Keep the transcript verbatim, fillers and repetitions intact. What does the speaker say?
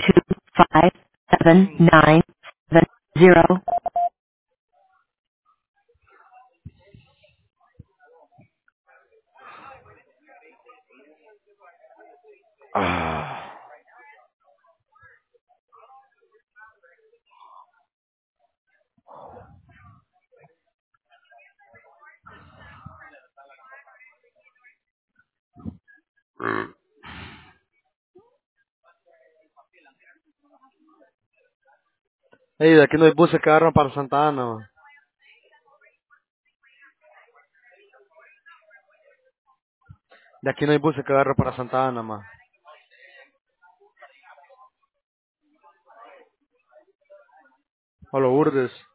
two five seven nine seven zero. Ah. Hey, de aquí no hay buses que agarran para Santa Ana, ma. De aquí no hay buses que agarran para Santa Ana, ma. O los Urdes.